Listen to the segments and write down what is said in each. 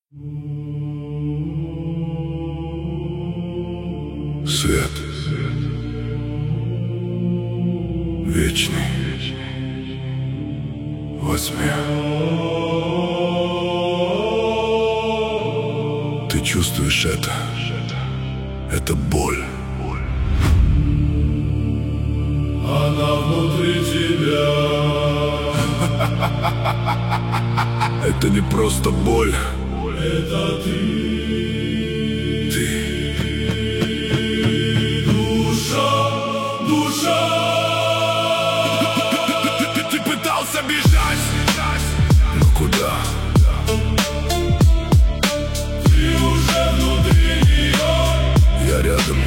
Свет вечный во тьме. Ты чувствуешь это? Это боль. Она внутри тебя. Это не просто боль. Это ты. Душа. Ты пытался бежать, но куда? Ты уже внутри нее. Я рядом.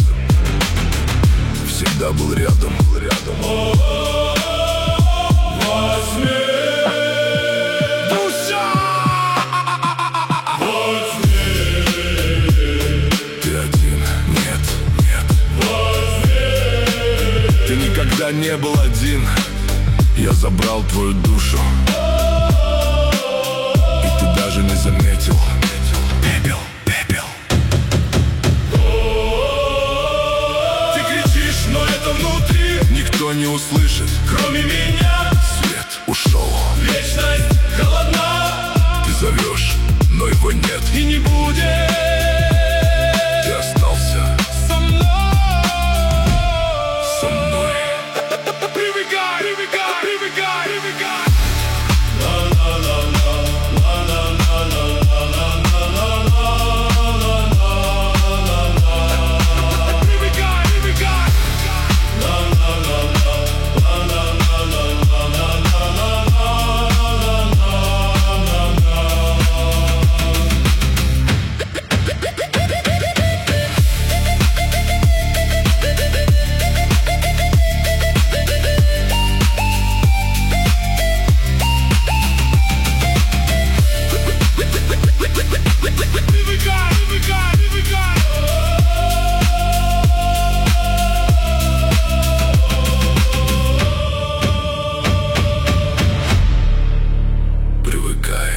Всегда был рядом. Во тьме. Душа! Во тьме. Ты один. Нет. Во тьме. Ты никогда не был один. Я забрал твою душу, и ты даже не заметил. Пепел. Ты кричишь, но это внутри. Никто не услышит. Кроме меня. Свет ушел. Вечность холодна. Ты зовешь, но его нет. И не будет. Ты остался Со мной. со мной. Привыкай. Привыкай.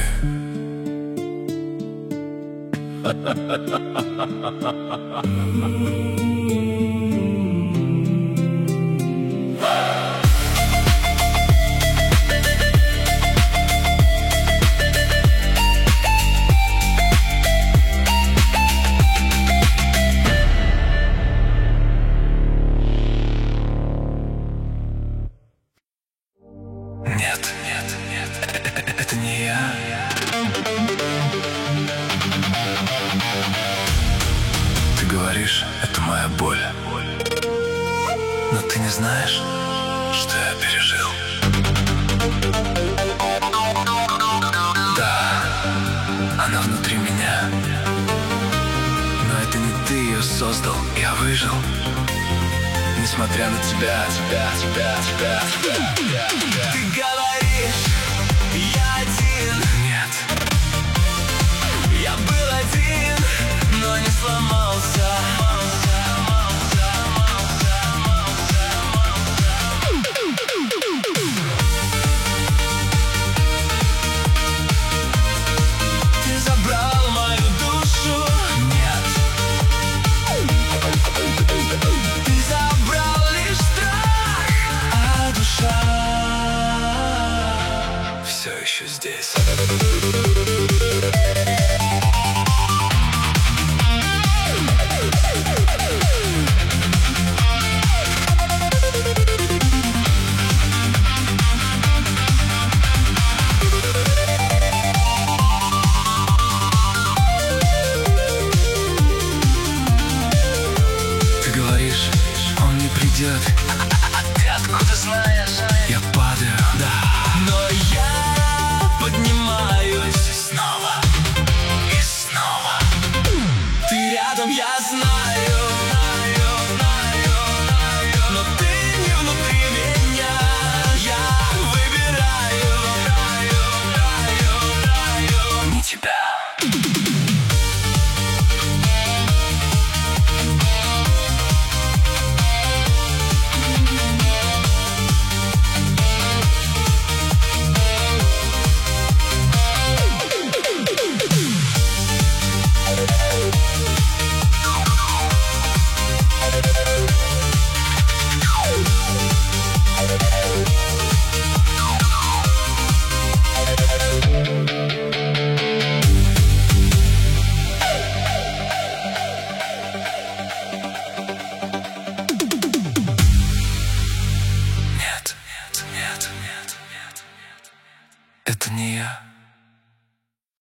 Нет, это не я. Ты говоришь, это моя боль, но ты не знаешь, что я пережил. Да, она внутри меня, но это не ты ее создал. Я выжил, несмотря на тебя. Ты говоришь,